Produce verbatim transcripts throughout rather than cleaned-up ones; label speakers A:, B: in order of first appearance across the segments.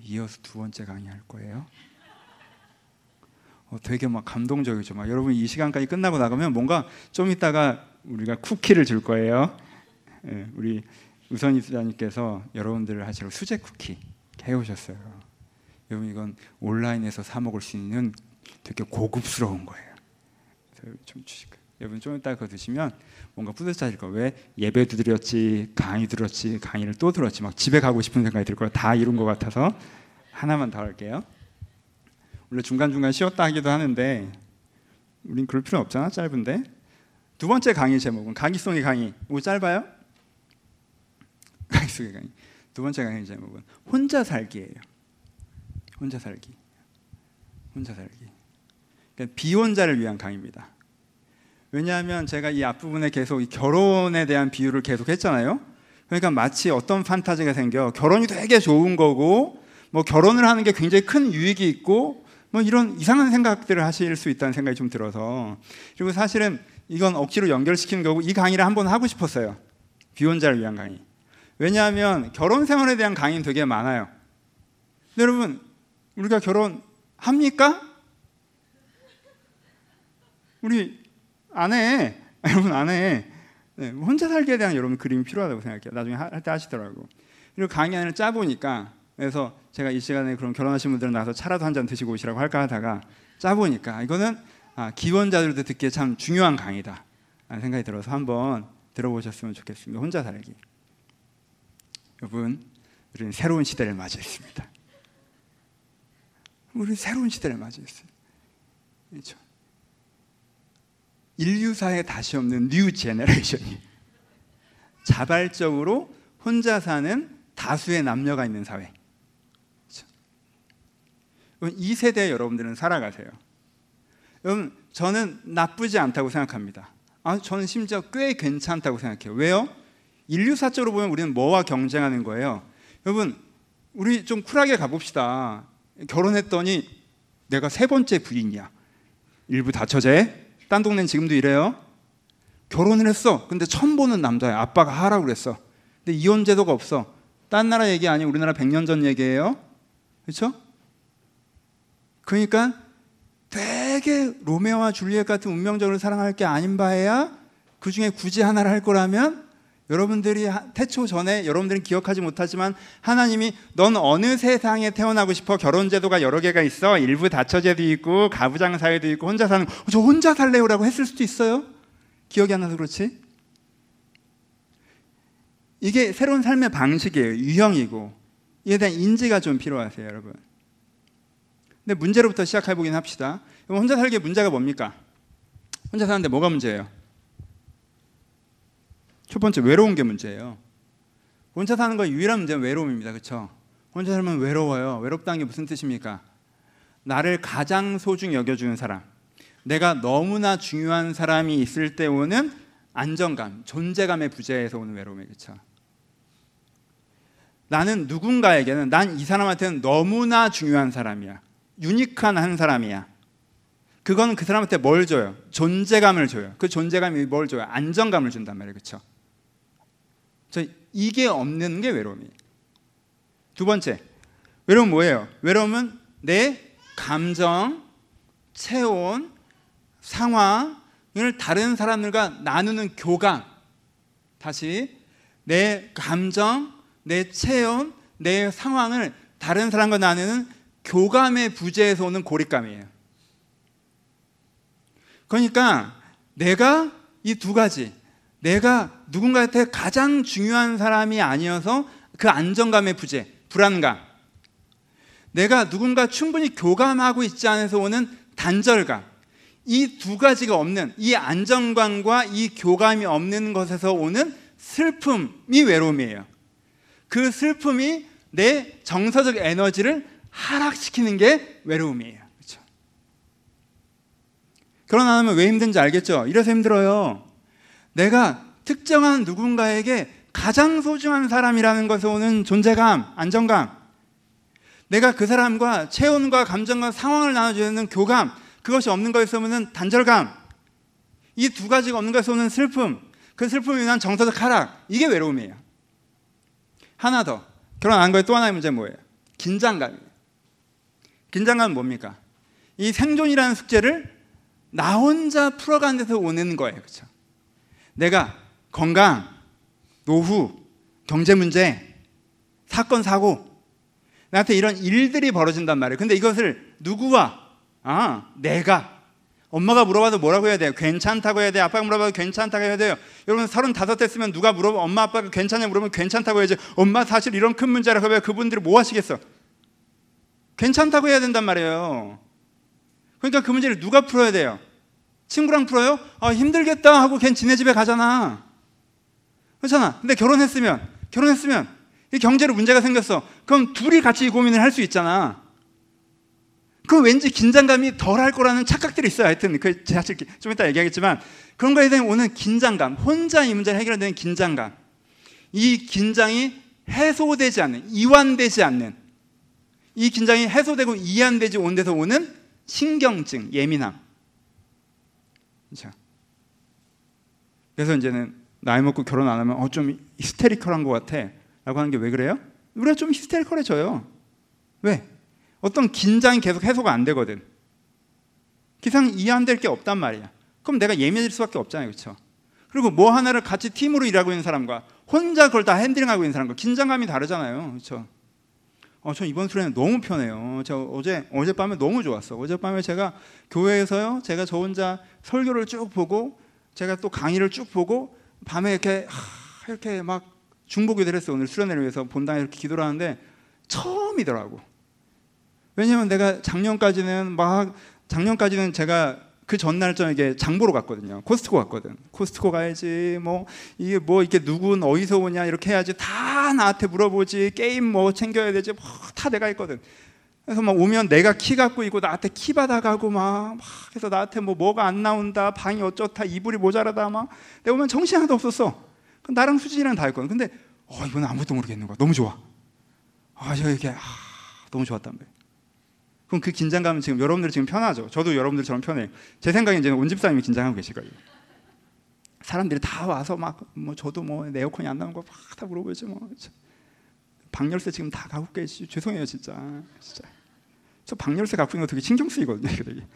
A: 이어서 두 번째 강의할 거예요. 어, 되게 막 감동적이죠. 막 여러분 이 시간까지 끝나고 나가면 뭔가 좀 이따가 우리가 쿠키를 줄 거예요. 예, 우리 우선희 수장님께서 여러분들을 하시러 수제 쿠키 해오셨어요. 여러분 이건 온라인에서 사 먹을 수 있는 되게 고급스러운 거예요. 좀 주실 거예요. 여러분 좀 이따 그거 드시면 뭔가 뿌듯하실 거예요. 왜 예배도 드렸지, 강의 들었지, 강의를 또 들었지, 막 집에 가고 싶은 생각이 들 거예요. 다 이룬 것 같아서 하나만 더 할게요. 원래 중간중간 쉬었다 하기도 하는데 우린 그럴 필요 없잖아, 짧은데. 두 번째 강의 제목은 강의송의 강의. 뭐 짧아요? 강의송의 강의. 두 번째 강의 제목은 혼자 살기예요. 혼자 살기. 혼자 살기. 그러니까 비혼자를 위한 강의입니다. 왜냐하면 제가 이 앞부분에 계속 이 결혼에 대한 비유를 계속 했잖아요. 그러니까 마치 어떤 판타지가 생겨. 결혼이 되게 좋은 거고 뭐 결혼을 하는 게 굉장히 큰 유익이 있고 뭐 이런 이상한 생각들을 하실 수 있다는 생각이 좀 들어서, 그리고 사실은 이건 억지로 연결시키는 거고 이 강의를 한번 하고 싶었어요. 비혼자를 위한 강의. 왜냐하면 결혼 생활에 대한 강의는 되게 많아요. 근데 여러분 우리가 결혼합니까? 우리 안 해. 여러분 안 해. 네, 혼자 살기에 대한 여러분 그림이 필요하다고 생각해요. 나중에 할 때 하시더라고. 그리고 강의안을 짜보니까, 그래서 제가 이 시간에 그럼 결혼하신 분들은 나와서 차라도 한 잔 드시고 오시라고 할까 하다가 짜보니까 이거는 아, 기혼자들도 듣기에 참 중요한 강의다 라는 생각이 들어서 한번 들어보셨으면 좋겠습니다. 혼자 살기. 여러분 우리는 새로운 시대를 맞이했습니다. 우리 새로운 시대를 맞이했어요. 그렇죠? 인류사에 다시 없는 뉴 제너레이션이 자발적으로 혼자 사는 다수의 남녀가 있는 사회. 그렇죠? 이 세대에 여러분들은 살아가세요. 여러분 저는 나쁘지 않다고 생각합니다. 아, 저는 심지어 꽤 괜찮다고 생각해요. 왜요? 인류사적으로 보면 우리는 뭐와 경쟁하는 거예요? 여러분 우리 좀 쿨하게 가봅시다. 결혼했더니 내가 세 번째 부인이야. 일부 다처제. 딴 동네는 지금도 이래요. 결혼을 했어. 근데 처음 보는 남자야. 아빠가 하라고 그랬어. 근데 이혼 제도가 없어. 딴 나라 얘기 아니에요. 우리나라 백 년 전 얘기예요. 그렇죠? 그러니까 되게 로메오와 줄리엣 같은 운명적으로 사랑할 게 아닌 바에야 그 중에 굳이 하나를 할 거라면, 여러분들이 태초 전에 여러분들은 기억하지 못하지만 하나님이 넌 어느 세상에 태어나고 싶어? 결혼제도가 여러 개가 있어. 일부 다처제도 있고 가부장 사회도 있고 혼자 사는 거. 저 혼자 살래요라고 했을 수도 있어요. 기억이 안 나서 그렇지. 이게 새로운 삶의 방식이에요. 유형이고 이에 대한 인지가 좀 필요하세요, 여러분. 근데 문제로부터 시작해 보긴 합시다. 혼자 살기의 문제가 뭡니까? 혼자 사는데 뭐가 문제예요? 첫 번째, 외로운 게 문제예요. 혼자 사는 거의 유일한 문제는 외로움입니다. 그렇죠? 혼자 살면 외로워요. 외롭다는 게 무슨 뜻입니까? 나를 가장 소중히 여겨주는 사람, 내가 너무나 중요한 사람이 있을 때 오는 안정감, 존재감의 부재에서 오는 외로움이에요. 그렇죠? 나는 누군가에게는, 난 이 사람한테는 너무나 중요한 사람이야. 유니크한 한 사람이야. 그건 그 사람한테 뭘 줘요? 존재감을 줘요. 그 존재감이 뭘 줘요? 안정감을 준단 말이에요. 그렇죠? 저 이게 없는 게 외로움이에요. 두 번째, 외로움은 뭐예요? 외로움은 내 감정, 체온, 상황을 다른 사람들과 나누는 교감. 다시, 내 감정, 내 체온, 내 상황을 다른 사람과 나누는 교감의 부재에서 오는 고립감이에요. 그러니까 내가 이 두 가지, 내가 누군가한테 가장 중요한 사람이 아니어서 그 안정감의 부재, 불안감, 내가 누군가 충분히 교감하고 있지 않아서 오는 단절감, 이 두 가지가 없는, 이 안정감과 이 교감이 없는 것에서 오는 슬픔이 외로움이에요. 그 슬픔이 내 정서적 에너지를 하락시키는 게 외로움이에요. 그렇죠? 결혼 안 하면 왜 힘든지 알겠죠? 이래서 힘들어요. 내가 특정한 누군가에게 가장 소중한 사람이라는 것에 오는 존재감, 안정감, 내가 그 사람과 체온과 감정과 상황을 나눠주는 교감, 그것이 없는 것에서 오는 단절감, 이 두 가지가 없는 것에서 오는 슬픔, 그 슬픔이 인한 정서적 하락, 이게 외로움이에요. 하나 더, 결혼 안 한 거에 또 하나의 문제는 뭐예요? 긴장감이에요. 긴장감은 뭡니까? 이 생존이라는 숙제를 나 혼자 풀어가는 데서 오는 거예요. 그렇죠? 내가 건강, 노후, 경제 문제, 사건, 사고, 나한테 이런 일들이 벌어진단 말이에요. 근데 이것을 누구와? 아, 내가. 엄마가 물어봐도 뭐라고 해야 돼요? 괜찮다고 해야 돼요? 아빠가 물어봐도 괜찮다고 해야 돼요? 여러분 서른다섯 됐으면 누가 물어봐, 엄마 아빠가 괜찮냐 물어보면 괜찮다고 해야지. 엄마 사실 이런 큰 문제라고 하면 그분들이 뭐 하시겠어? 괜찮다고 해야 된단 말이에요. 그러니까 그 문제를 누가 풀어야 돼요? 친구랑 풀어요? 아, 힘들겠다 하고 걔는 지네 집에 가잖아. 그렇잖아. 근데 결혼했으면 결혼했으면 이 경제로 문제가 생겼어. 그럼 둘이 같이 이 고민을 할 수 있잖아. 그럼 왠지 긴장감이 덜 할 거라는 착각들이 있어요. 하여튼 그 제가 좀 이따 얘기하겠지만 그런 거에 대한 오는 긴장감, 혼자 이 문제를 해결되는 긴장감, 이 긴장이 해소되지 않는, 이완되지 않는, 이 긴장이 해소되고 이완되지 온 데서 오는 신경증, 예민함. 그렇죠? 그래서 이제는 나이 먹고 결혼 안 하면 어, 좀 히스테리컬한 것 같아 라고 하는 게 왜 그래요? 우리가 좀 히스테리컬해져요. 왜? 어떤 긴장이 계속 해소가 안 되거든. 기상 이해 안 될 게 없단 말이야. 그럼 내가 예민해질 수밖에 없잖아요. 그렇죠? 그리고 뭐 하나를 같이 팀으로 일하고 있는 사람과 혼자 그걸 다 핸들링하고 있는 사람과 긴장감이 다르잖아요. 그렇죠? 어, 전 이번 수련회 너무 편해요. 저 어제 어젯밤에 너무 좋았어. 어젯밤에 제가 교회에서요, 제가 저 혼자 설교를 쭉 보고, 제가 또 강의를 쭉 보고, 밤에 이렇게 하, 이렇게 막 중보기도를 했어요. 오늘 수련회를 위해서 본당에 이렇게 기도를 하는데 처음이더라고. 왜냐면 내가 작년까지는 막 작년까지는 제가 그 전날 저녁에 장보러 갔거든요. 코스트코 갔거든. 코스트코 가야지, 뭐 이게 뭐 이렇게 누군 어디서 오냐 이렇게 해야지, 다 나한테 물어보지, 게임 뭐 챙겨야 되지, 뭐 다 내가 했거든. 그래서 막 오면 내가 키 갖고 있고 나한테 키 받아가고 막, 막 해서 나한테 뭐 뭐가 안 나온다, 방이 어쩌다, 이불이 모자라다, 막 내가 오면 정신 하나도 없었어. 나랑 수진이랑 다 했거든. 근데 어 이건 아무것도 모르겠는 거야. 너무 좋아. 아 저 이렇게 아, 너무 좋았단 말이야. 그럼 그 긴장감은 지금 여러분들 지금 편하죠. 저도 여러분들처럼 편해요. 제 생각에 이제 온 집사님이 긴장하고 계실 거예요. 사람들이 다 와서 막 뭐 저도 뭐 내 에어컨이 안 나온 거 막 다 물어보지 뭐. 방열쇠 지금 다 갖고 계시. 죄송해요 진짜. 진짜. 저 방열쇠 갖고 있는 거 되게 신경 쓰이거든요. 이게 되게.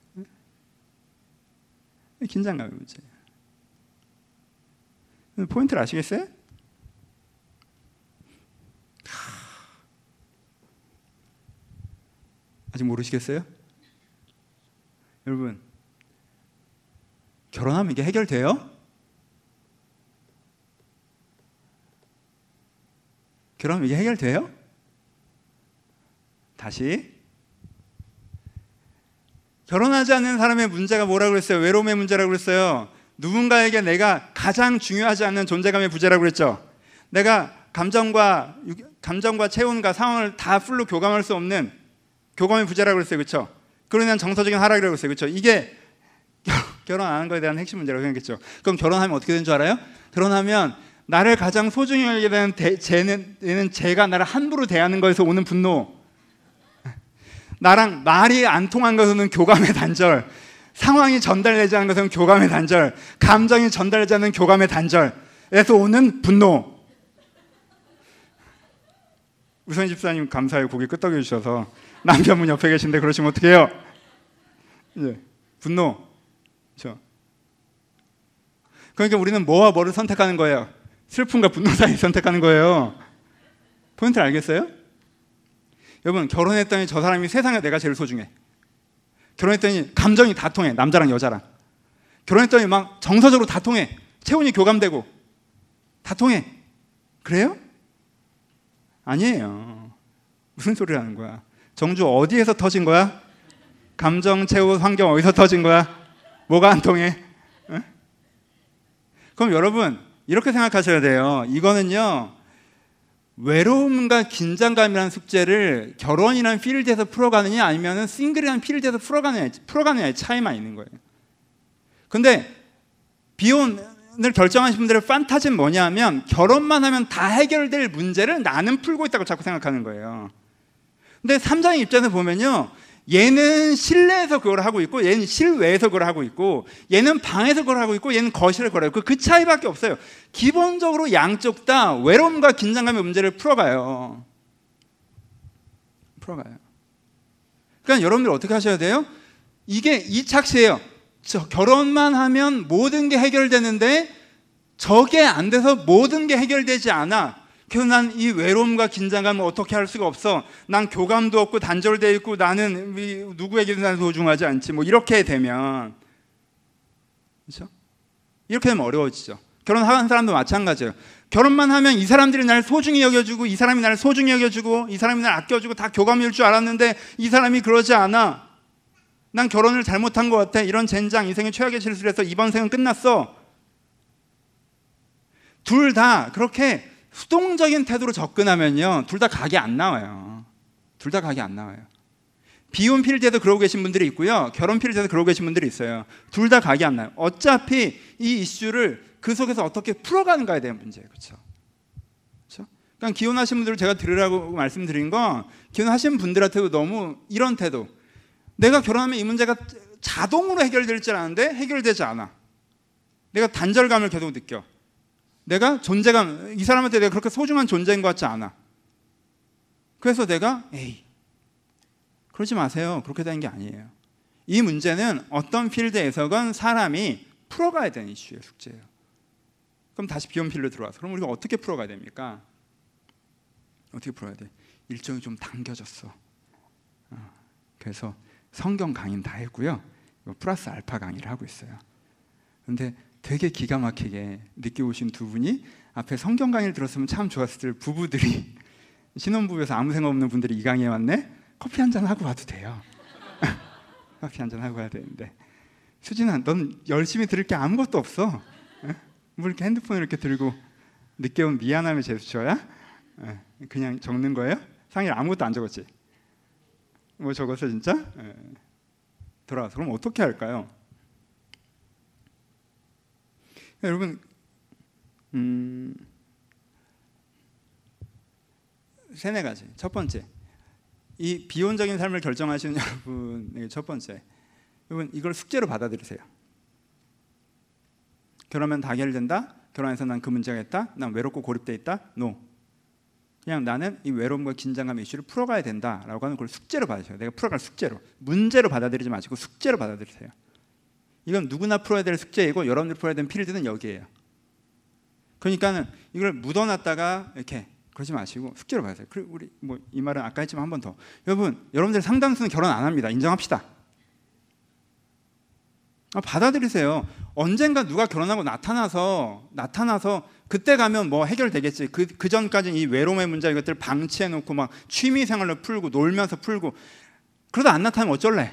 A: 긴장감이 문제예요. 포인트를 아시겠어요? 아직 모르시겠어요? 여러분, 결혼하면 이게 해결돼요? 결혼하면 이게 해결돼요? 다시, 결혼하지 않는 사람의 문제가 뭐라고 그랬어요? 외로움의 문제라고 그랬어요. 누군가에게 내가 가장 중요하지 않는 존재감의 부재라고 그랬죠. 내가 감정과 감정과 체온과 상황을 다 풀로 교감할 수 없는 교감의 부재라고 그랬어요. 그렇죠? 그로 인한 정서적인 하락이라고 했어요. 그렇죠? 이게 결혼 안 하는 거에 대한 핵심 문제라고 생각했죠. 그럼 결혼하면 어떻게 되는 줄 알아요? 결혼하면 나를 가장 소중히 여기게 되는 대, 쟤는, 얘는 쟤가 나를 함부로 대하는 거에서 오는 분노, 나랑 말이 안 통한 것에서는 교감의 단절, 상황이 전달되지 않은 것은 교감의 단절, 감정이 전달되지 않는 교감의 단절에서 오는 분노. 우선 집사님 감사해요. 고개 끄덕여 주셔서. 남편분 옆에 계신데 그러시면 어떡해요? 이제 분노. 그렇죠? 그러니까 우리는 뭐와 뭐를 선택하는 거예요? 슬픔과 분노 사이 선택하는 거예요. 포인트를 알겠어요? 여러분, 결혼했더니 저 사람이 세상에 내가 제일 소중해. 결혼했더니 감정이 다 통해. 남자랑 여자랑. 결혼했더니 막 정서적으로 다 통해. 체온이 교감되고 다 통해. 그래요? 아니에요. 무슨 소리를 하는 거야? 정주 어디에서 터진 거야? 감정, 체온, 환경 어디서 터진 거야? 뭐가 안 통해? 응? 그럼 여러분 이렇게 생각하셔야 돼요. 이거는요, 외로움과 긴장감이라는 숙제를 결혼이라는 필드에서 풀어가느냐 아니면 싱글이라는 필드에서 풀어가느냐, 풀어가느냐의 차이만 있는 거예요. 근데 비혼을 결정하신 분들의 판타지는 뭐냐면 결혼만 하면 다 해결될 문제를 나는 풀고 있다고 자꾸 생각하는 거예요. 근데 삼 장의 입장에서 보면요, 얘는 실내에서 그걸 하고 있고 얘는 실외에서 그걸 하고 있고 얘는 방에서 그걸 하고 있고 얘는 거실에서 그걸 하고 있고 그 차이밖에 없어요. 기본적으로 양쪽 다 외로움과 긴장감의 문제를 풀어가요. 풀어가요. 그러니까 여러분들 어떻게 하셔야 돼요? 이게 이착시예요. 저 결혼만 하면 모든 게 해결되는데 저게 안 돼서 모든 게 해결되지 않아. 그래서 난 이 외로움과 긴장감을 어떻게 할 수가 없어. 난 교감도 없고 단절되어 있고 나는 누구에게도 난 소중하지 않지. 뭐 이렇게 되면, 그렇죠? 이렇게 되면 어려워지죠. 결혼한 사람도 마찬가지예요. 결혼만 하면 이 사람들이 나를 소중히 여겨주고 이 사람이 나를 소중히 여겨주고 이 사람이 나를 아껴주고 다 교감일 줄 알았는데 이 사람이 그러지 않아. 난 결혼을 잘못한 것 같아. 이런 젠장, 인생의 최악의 실수를 해서 이번 생은 끝났어. 둘 다 그렇게 수동적인 태도로 접근하면요, 둘 다 각이 안 나와요. 둘 다 각이 안 나와요. 비혼 필드에도 그러고 계신 분들이 있고요, 결혼 필드에도 그러고 계신 분들이 있어요. 둘 다 각이 안 나요. 어차피 이 이슈를 그 속에서 어떻게 풀어가는가에 대한 문제예요. 그렇죠? 그렇죠? 그러니까 기혼하신 분들을 제가 들으라고 말씀드린 건, 기혼하신 분들한테도 너무 이런 태도, 내가 결혼하면 이 문제가 자동으로 해결될 줄 아는데 해결되지 않아. 내가 단절감을 계속 느껴. 내가 존재감, 이 사람한테 내가 그렇게 소중한 존재인 것 같지 않아. 그래서 내가 에이, 그러지 마세요. 그렇게 되는 게 아니에요. 이 문제는 어떤 필드에서건 사람이 풀어가야 되는 이슈예요. 숙제예요. 그럼 다시 비혼 필드 들어와서, 그럼 우리가 어떻게 풀어가야 됩니까? 어떻게 풀어야 돼? 일정이 좀 당겨졌어. 어, 그래서 성경 강의는 다 했고요, 플러스 알파 강의를 하고 있어요. 근데 되게 기가 막히게 늦게 오신 두 분이 앞에 성경 강의를 들었으면 참 좋았을 부부들이 신혼부부에서 아무 생각 없는 분들이 이 강의에 왔네? 커피 한잔 하고 와도 돼요. 커피 한잔 하고 와야 되는데, 수진아, 넌 열심히 들을 게 아무것도 없어. 뭐 이렇게 핸드폰을 이렇게 들고 늦게 온 미안함의 제스처야? 그냥 적는 거예요? 상일 아무것도 안 적었지? 뭐 적었어 진짜? 돌아와서 그럼 어떻게 할까요? 여러분, 음, 세네 가지. 첫 번째, 이 비혼적인 삶을 결정하시는 여러분에게 첫 번째, 여러분 이걸 숙제로 받아들이세요. 결혼하면 다 해결된다? 결혼해서 난 그 문제가 있다? 난 외롭고 고립돼 있다? No. 그냥 나는 이 외로움과 긴장감의 이슈를 풀어가야 된다라고 하는 걸 숙제로 받으세요. 내가 풀어갈 숙제로. 문제로 받아들이지 마시고 숙제로 받아들이세요. 이건 누구나 풀어야 될 숙제이고 여러분들이 풀어야 되는 필드는 여기에요. 그러니까는 이걸 묻어놨다가 이렇게 그러지 마시고 숙제로 받으세요. 그리고 우리 뭐 이 말은 아까 했지만 한 번 더. 여러분, 여러분들 상당수는 결혼 안 합니다. 인정합시다. 아, 받아들이세요. 언젠가 누가 결혼하고 나타나서 나타나서 그때 가면 뭐 해결되겠지. 그, 그 전까지는 이 외로움의 문제 이것들 방치해놓고 막 취미생활로 풀고 놀면서 풀고, 그러다 안 나타나면 어쩔래?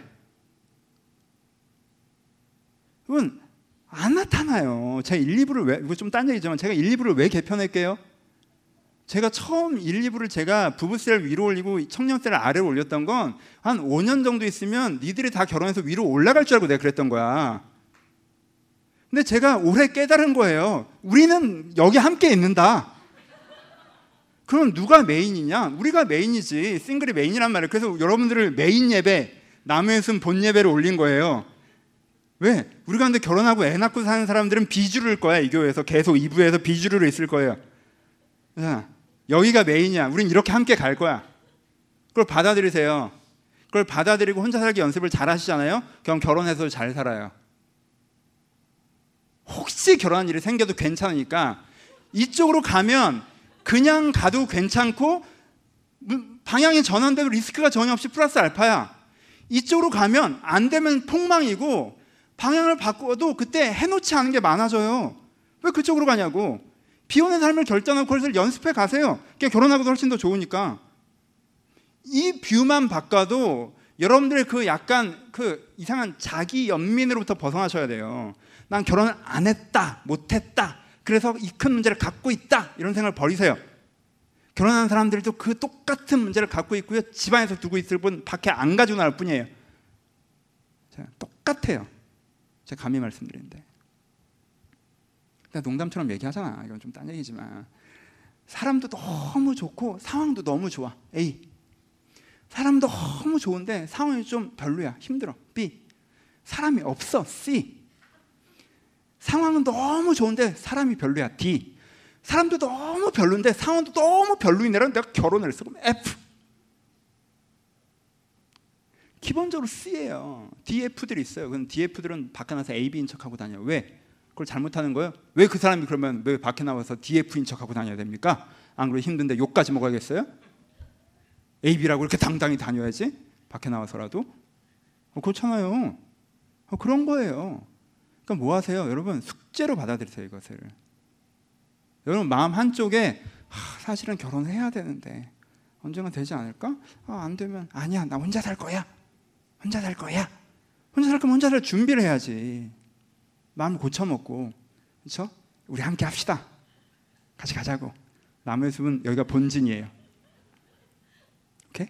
A: 여러분, 안 나타나요. 제가 일, 이 부를 왜, 이거 좀 딴 얘기지만 제가 일, 이 부를 왜 개편할게요? 제가 처음 일, 이 부를 제가 부부세를 위로 올리고 청년세를 아래로 올렸던 건 한 오 년 정도 있으면 니들이 다 결혼해서 위로 올라갈 줄 알고 내가 그랬던 거야. 근데 제가 올해 깨달은 거예요. 우리는 여기 함께 있는다. 그럼 누가 메인이냐? 우리가 메인이지. 싱글이 메인이란 말이에요. 그래서 여러분들을 메인 예배, 남의 숨 본 예배를 올린 거예요. 왜? 우리가 근데 결혼하고 애 낳고 사는 사람들은 비주류일 거야. 이 교회에서 계속 이 부에서 비주류로 있을 거예요. 자, 여기가 메인이야. 우린 이렇게 함께 갈 거야. 그걸 받아들이세요. 그걸 받아들이고 혼자 살기 연습을 잘 하시잖아요. 그럼 결혼해서 잘 살아요. 혹시 결혼한 일이 생겨도 괜찮으니까 이쪽으로 가면 그냥 가도 괜찮고 방향이 전환돼도 리스크가 전혀 없이 플러스 알파야. 이쪽으로 가면 안 되면 폭망이고 방향을 바꿔도 그때 해놓지 않은 게 많아져요. 왜 그쪽으로 가냐고. 비혼의 삶을 결정하고 그것을 연습해 가세요. 결혼하고도 훨씬 더 좋으니까. 이 뷰만 바꿔도 여러분들의 그 약간 그 이상한 자기 연민으로부터 벗어나셔야 돼요. 난 결혼을 안 했다, 못했다, 그래서 이 큰 문제를 갖고 있다, 이런 생각을 버리세요. 결혼한 사람들도 그 똑같은 문제를 갖고 있고요, 집안에서 두고 있을 뿐 밖에 안 가지고 나올 뿐이에요. 똑같아요. 제가 감히 말씀드리는데, 농담처럼 얘기하잖아. 이건 좀 딴 얘기지만 사람도 너무 좋고 상황도 너무 좋아. A. 사람도 너무 좋은데 상황이 좀 별로야, 힘들어. B. 사람이 없어. C. 상황은 너무 좋은데 사람이 별로야. D. 사람도 너무 별로인데 상황도 너무 별로인 애랑 내가 결혼을 했어. 그럼 F. 기본적으로 C예요. 디에프들이 있어요. 그럼 디에프들은 밖에 나와서 에이비인 척하고 다녀요. 왜? 그걸 잘못하는 거예요? 왜 그 사람이 그러면 왜 밖에 나와서 디에프인 척하고 다녀야 됩니까? 안 그러면 힘든데 욕까지 먹어야겠어요? 에이비라고 이렇게 당당히 다녀야지? 밖에 나와서라도? 어, 그렇잖아요. 어, 그런 거예요. 그러니까 뭐 하세요? 여러분 숙제로 받아들이세요. 이것을. 여러분 마음 한쪽에 아, 사실은 결혼해야 되는데 언젠가 되지 않을까? 아, 안 되면 아니야, 나 혼자 살 거야. 혼자 살 거야. 혼자 살 거면 혼자 살 준비를 해야지. 마음을 고쳐먹고, 그렇죠? 우리 함께 합시다. 같이 가자고. 나무의 숲은 여기가 본진이에요. 오케이?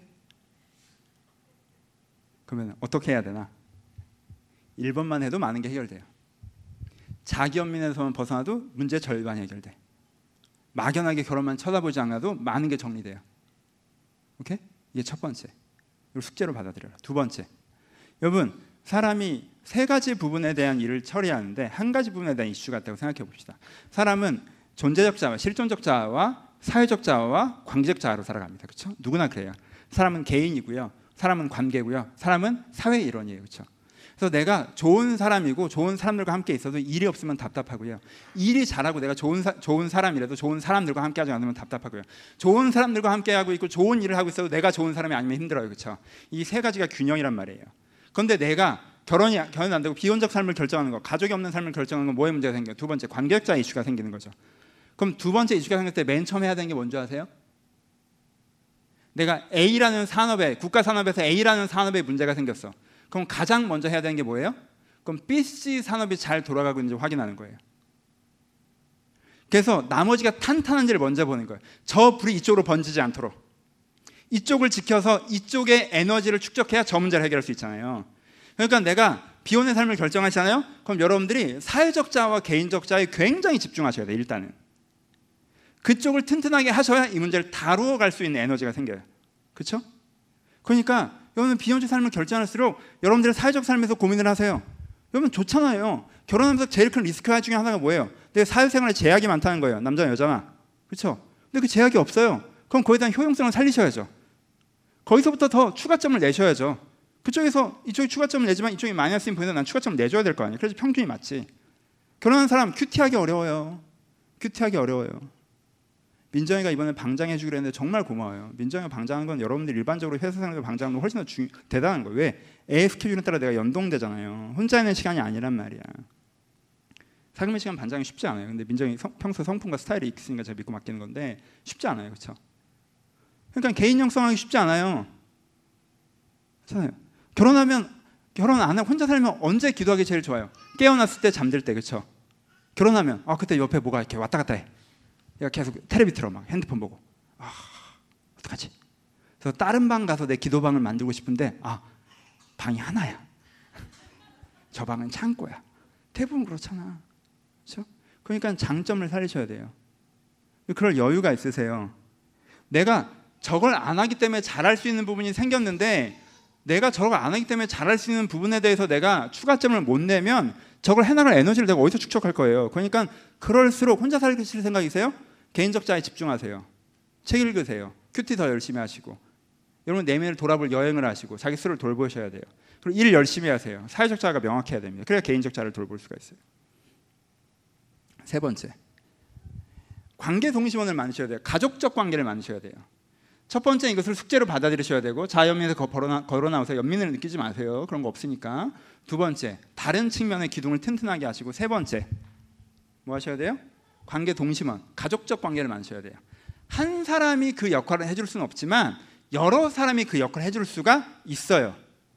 A: 그러면 어떻게 해야 되나? 일 번만 해도 많은 게 해결돼요. 자기 연민에서만 벗어나도 문제 절반이 해결돼. 막연하게 결혼만 쳐다보지 않아도 많은 게 정리돼요. 오케이? 이게 첫 번째. 이걸 숙제로 받아들여라. 두 번째. 여러분, 사람이 세 가지 부분에 대한 일을 처리하는데 한 가지 부분에 대한 이슈가 있다고 생각해 봅시다. 사람은 존재적 자아, 실존적 자아와 사회적 자아와 관계적 자아로 살아갑니다. 그렇죠? 누구나 그래요. 사람은 개인이고요. 사람은 관계고요. 사람은 사회 일원이에요. 그렇죠? 그래서 내가 좋은 사람이고 좋은 사람들과 함께 있어도 일이 없으면 답답하고요. 일이 잘하고 내가 좋은 사, 좋은 사람이라도 좋은 사람들과 함께 하지 않으면 답답하고요. 좋은 사람들과 함께 하고 있고 좋은 일을 하고 있어도 내가 좋은 사람이 아니면 힘들어요. 그렇죠? 이 세 가지가 균형이란 말이에요. 그런데 내가 결혼이 결혼 안 되고 비혼적 삶을 결정하는 거, 가족이 없는 삶을 결정하는 건 뭐에 문제가 생겨요? 두 번째, 관계자 이슈가 생기는 거죠. 그럼 두 번째 이슈가 생길 때 맨 처음 해야 되는 게 뭔지 아세요? 내가 A라는 산업에, 국가 산업에서 A라는 산업에 문제가 생겼어. 그럼 가장 먼저 해야 되는 게 뭐예요? 그럼 비, 씨 산업이 잘 돌아가고 있는지 확인하는 거예요. 그래서 나머지가 탄탄한지를 먼저 보는 거예요. 저 불이 이쪽으로 번지지 않도록. 이쪽을 지켜서 이쪽의 에너지를 축적해야 저 문제를 해결할 수 있잖아요. 그러니까 내가 비혼의 삶을 결정하잖아요. 그럼 여러분들이 사회적 자아와 개인적 자아에 굉장히 집중하셔야 돼요. 일단은. 그쪽을 튼튼하게 하셔야 이 문제를 다루어 갈 수 있는 에너지가 생겨요. 그렇죠? 그러니까 여러분 비혼적 삶을 결정할수록 여러분들의 사회적 삶에서 고민을 하세요. 여러분 좋잖아요. 결혼하면서 제일 큰 리스크 중에 하나가 뭐예요? 내 사회생활에 제약이 많다는 거예요. 남자나 여자나. 그렇죠? 근데 그 제약이 없어요. 그럼 거기에 대한 효용성을 살리셔야죠. 거기서부터 더 추가점을 내셔야죠. 그쪽에서 이쪽이 추가점을 내지만 이쪽이 마이너스인 보이면 난 추가점을 내줘야 될 거 아니에요. 그래서 평균이 맞지. 결혼한 사람 큐티하기 어려워요. 큐티하기 어려워요. 민정이가 이번에 방장해 주기로 했는데 정말 고마워요. 민정이가 방장한 건 여러분들 일반적으로 회사 생활에서 방장하는 건 훨씬 더 주, 대단한 거예요. 왜? 애 스케줄에 따라 내가 연동되잖아요. 혼자 있는 시간이 아니란 말이야. 사금의 시간 반장이 쉽지 않아요. 근데 민정이 성, 평소 성품과 스타일이 있으니까 제가 믿고 맡기는 건데 쉽지 않아요. 그렇죠? 그러니까 개인 형성하기 쉽지 않아요. 그렇잖아요. 결혼하면 결혼 안 하고 혼자 살면 언제 기도하기 제일 좋아요? 깨어났을 때, 잠들 때. 그렇죠? 결혼하면 아 그때 옆에 뭐가 이렇게 왔다 갔다 해. 얘가 계속 텔레비 틀어 막 핸드폰 보고 아 어떡하지? 그래서 다른 방 가서 내 기도방을 만들고 싶은데 아 방이 하나야. 저 방은 창고야. 대부분 그렇잖아. 그렇죠? 그러니까 장점을 살리셔야 돼요. 그럴 여유가 있으세요. 내가 저걸 안 하기 때문에 잘할 수 있는 부분이 생겼는데 내가 저걸 안 하기 때문에 잘할 수 있는 부분에 대해서 내가 추가점을 못 내면 저걸 해나갈 에너지를 내가 어디서 축적할 거예요. 그러니까 그럴수록 혼자 살실 생각이세요? 개인적 자아에 집중하세요. 책 읽으세요. 큐티 더 열심히 하시고 여러분 내면을 돌아볼 여행을 하시고 자기 스스로를 돌보셔야 돼요. 그리고 일 열심히 하세요. 사회적 자아가 명확해야 됩니다. 그래야 개인적 자아를 돌볼 수가 있어요. 세 번째, 관계 동심원을 만드셔야 돼요. 가족적 관계를 만드셔야 돼요. 첫 번째 이것을 숙제로 받아들이셔야 되고 자연민에서 걸어 나오서 연민을 느끼지 마세요. 그런 거 없으니까. 두 번째, 다른 측면의 기둥을 튼튼하게 하시고 세 번째, 뭐 하셔야 돼요? 관계 동심원, 가족적 관계를 만드셔야 돼요. 한 사람이 그 역할을 해줄 수는 없지만 여러 사람이 그 역할을 해줄 수가 있어요.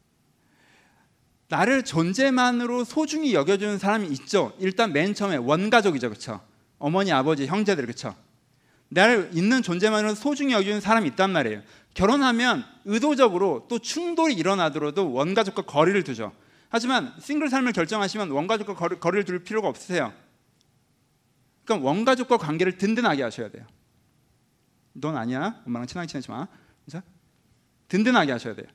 A: 나를 존재만으로 소중히 여겨주는 사람이 있죠. 일단 맨 처음에 원가족이죠. 그렇죠? 어머니, 아버지, 형제들. 그렇죠? 나를 있는 존재만으로 소중히 여기는 사람이 있단 말이에요. 결혼하면 의도적으로 또 충돌이 일어나더라도 원가족과 거리를 두죠. 하지만 싱글 삶을 결정하시면 원가족과 거리, 거리를 둘 필요가 없으세요. 그러니까 원가족과 관계를 든든하게 하셔야 돼요. 넌 아니야. 엄마랑 친하게 지내지 마. 그렇죠? 든든하게 하셔야 돼요.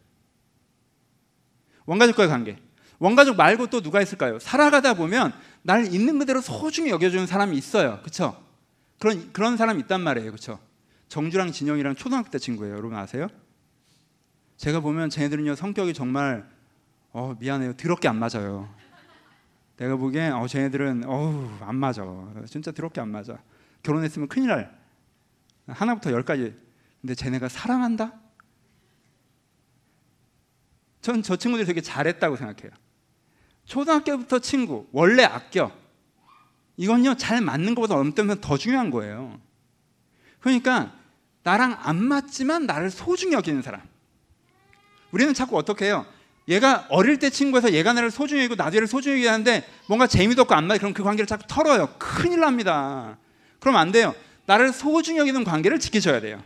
A: 원가족과의 관계. 원가족 말고 또 누가 있을까요? 살아가다 보면 나를 있는 그대로 소중히 여겨주는 사람이 있어요. 그렇죠? 그런 그런 사람이 있단 말이에요. 그렇죠? 정주랑 진영이랑 초등학교 때 친구예요. 여러분 아세요? 제가 보면 쟤네들은요 성격이 정말 어 미안해요 더럽게 안 맞아요. 내가 보기엔 어 쟤네들은 어우 안 맞아. 진짜 더럽게 안 맞아. 결혼했으면 큰일 날. 하나부터 열까지. 근데 쟤네가 사랑한다? 전 저 친구들이 되게 잘했다고 생각해요. 초등학교부터 친구, 원래 아껴. 이건요 잘 맞는 것보다 어느 때보다 더 중요한 거예요. 그러니까 나랑 안 맞지만 나를 소중히 여기는 사람. 우리는 자꾸 어떻게 해요? 얘가 어릴 때 친구에서 얘가 나를 소중히 여기고 나도 얘를 소중히 여기는데 뭔가 재미도 없고 안 맞아. 그럼 그 관계를 자꾸 털어요. 큰일 납니다. 그럼 안 돼요. 나를 소중히 여기는 관계를 지키셔야 돼요.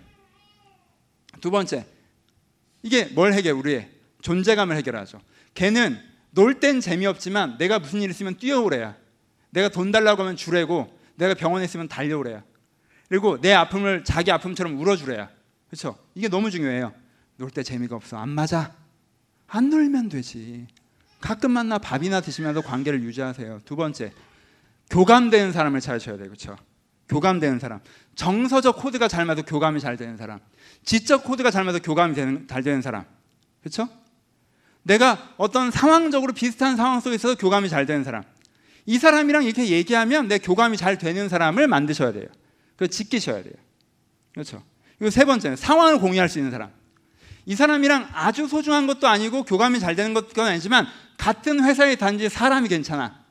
A: 두 번째, 이게 뭘 해결? 우리의 존재감을 해결하죠. 걔는 놀 땐 재미없지만 내가 무슨 일 있으면 뛰어오래야. 내가 돈 달라고 하면 주래고 내가 병원에 있으면 달려오래야. 그리고 내 아픔을 자기 아픔처럼 울어주래야. 그렇죠? 이게 너무 중요해요. 놀 때 재미가 없어. 안 맞아. 안 놀면 되지. 가끔 만나 밥이나 드시면서 관계를 유지하세요. 두 번째, 교감되는 사람을 찾으셔야 돼요. 그렇죠? 교감되는 사람. 정서적 코드가 잘 맞아도 교감이 잘 되는 사람. 지적 코드가 잘 맞아도 교감이 되는, 잘 되는 사람. 그렇죠? 내가 어떤 상황적으로 비슷한 상황 속에 있어서 교감이 잘 되는 사람. 이 사람이랑 이렇게 얘기하면 내 교감이 잘 되는 사람을 만드셔야 돼요. 그걸 지키셔야 돼요. 그렇죠? 그리고 세 번째는 상황을 공유할 수 있는 사람. 이 사람이랑 아주 소중한 것도 아니고 교감이 잘 되는 것도 아니지만 같은 회사에 단지 사람이 괜찮아.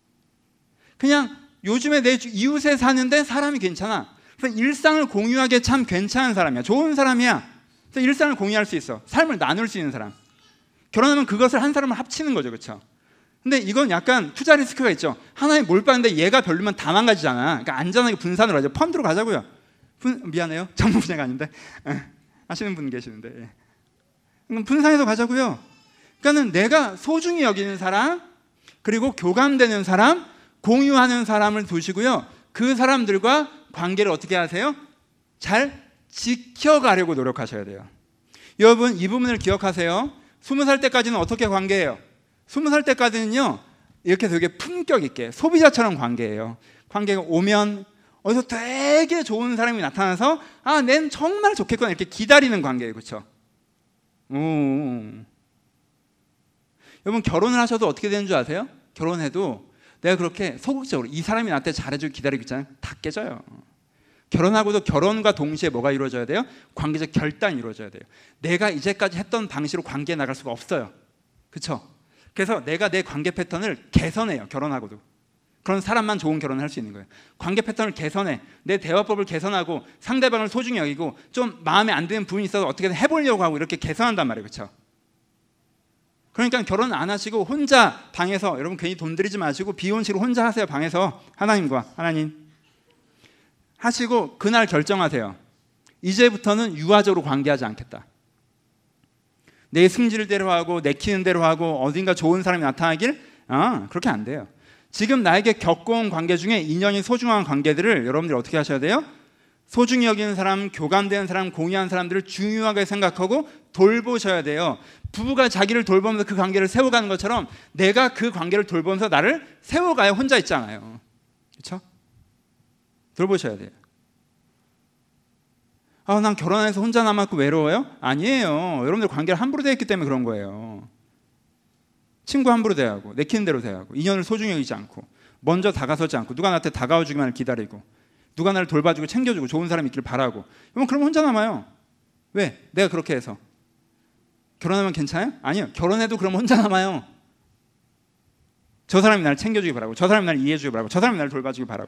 A: 그냥 요즘에 내 이웃에 사는데 사람이 괜찮아. 그래서 일상을 공유하기에 참 괜찮은 사람이야. 좋은 사람이야. 그래서 일상을 공유할 수 있어. 삶을 나눌 수 있는 사람. 결혼하면 그것을 한 사람을 합치는 거죠. 그렇죠? 근데 이건 약간 투자 리스크가 있죠. 하나에 몰빵인데 얘가 별로면 다 망가지잖아. 그러니까 안전하게 분산으로 하죠. 펀드로 가자고요. 분, 미안해요. 전문 분야가 아닌데. 아시는 분 계시는데. 분산해서 가자고요. 그러니까는 내가 소중히 여기는 사람, 그리고 교감되는 사람, 공유하는 사람을 두시고요. 그 사람들과 관계를 어떻게 하세요? 잘 지켜가려고 노력하셔야 돼요. 여러분 이 부분을 기억하세요. 스무 살 때까지는 어떻게 관계해요? 스무 살 때까지는요 이렇게 되게 품격 있게 소비자처럼 관계해요. 관계가 오면 어디서 되게 좋은 사람이 나타나서 아, 낸 정말 좋겠구나 이렇게 기다리는 관계예요. 그렇죠? 오. 여러분 결혼을 하셔도 어떻게 되는 줄 아세요? 결혼해도 내가 그렇게 소극적으로 이 사람이 나한테 잘해주고 기다리고 있잖아요. 다 깨져요. 결혼하고도 결혼과 동시에 뭐가 이루어져야 돼요? 관계적 결단이 이루어져야 돼요. 내가 이제까지 했던 방식으로 관계에 나갈 수가 없어요. 그렇죠? 그래서 내가 내 관계 패턴을 개선해요. 결혼하고도. 그런 사람만 좋은 결혼을 할 수 있는 거예요. 관계 패턴을 개선해. 내 대화법을 개선하고 상대방을 소중히 여기고 좀 마음에 안 드는 부분이 있어도 어떻게든 해보려고 하고 이렇게 개선한단 말이에요. 그렇죠? 그러니까 결혼 안 하시고 혼자 방에서 여러분 괜히 돈 들이지 마시고 비혼식으로 혼자 하세요. 방에서 하나님과 하나님 하시고 그날 결정하세요. 이제부터는 유아적으로 관계하지 않겠다. 내 승질을 대로 하고 내키는 대로 하고 어딘가 좋은 사람이 나타나길 아, 그렇게 안 돼요. 지금 나에게 겪어온 관계 중에 인연이 소중한 관계들을 여러분들이 어떻게 하셔야 돼요? 소중히 여기는 사람, 교감되는 사람, 공유하는 사람들을 중요하게 생각하고 돌보셔야 돼요. 부부가 자기를 돌보면서 그 관계를 세워가는 것처럼 내가 그 관계를 돌보면서 나를 세워가야 혼자 있잖아요. 그렇죠? 돌보셔야 돼요. 아, 난 결혼해서 혼자 남았고 외로워요? 아니에요. 여러분들 관계를 함부로 대했기 때문에 그런 거예요. 친구 함부로 대하고 내키는 대로 대하고 인연을 소중히 여기지 않고 먼저 다가서지 않고 누가 나한테 다가와주기만을 기다리고 누가 나를 돌봐주고 챙겨주고 좋은 사람이 있길 바라고 그러면 그럼 혼자 남아요. 왜? 내가 그렇게 해서. 결혼하면 괜찮아요? 아니요. 결혼해도 그럼 혼자 남아요. 저 사람이 나를 챙겨주기 바라고 저 사람이 나를 이해해주기 바라고 저 사람이 나를 돌봐주기 바라고.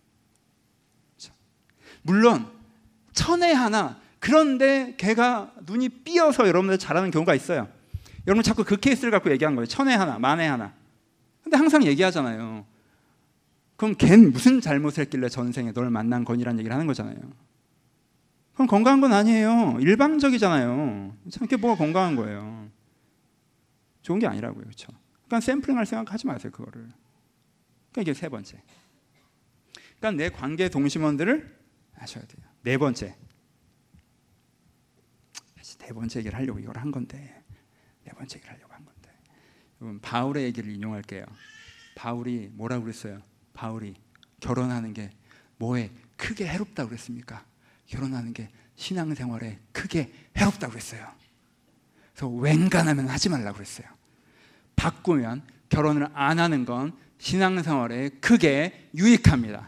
A: 물론 천에 하나 그런데 걔가 눈이 삐어서 여러분들 잘하는 경우가 있어요. 여러분 자꾸 그 케이스를 갖고 얘기한 거예요. 천에 하나, 만에 하나. 근데 항상 얘기하잖아요. 그럼 걘 무슨 잘못을 했길래 전생에 널 만난 거니라는 얘기를 하는 거잖아요. 그럼 건강한 건 아니에요. 일방적이잖아요. 참 그게 뭐가 건강한 거예요. 좋은 게 아니라고요. 그렇죠? 그러니까 샘플링할 생각하지 마세요. 그거를. 그러니까 이게 세 번째. 그러니까 내 관계 동심원들을 하셔야 돼요. 네 번째. 네 번째 얘기를 하려고 이걸 한 건데 네 번째 얘기를 하려고 한 건데 여러분 바울의 얘기를 인용할게요. 바울이 뭐라고 그랬어요? 바울이 결혼하는 게 뭐에 크게 해롭다고 그랬습니까? 결혼하는 게 신앙생활에 크게 해롭다고 그랬어요. 그래서 웬간하면 하지 말라고 그랬어요. 바꾸면 결혼을 안 하는 건 신앙생활에 크게 유익합니다.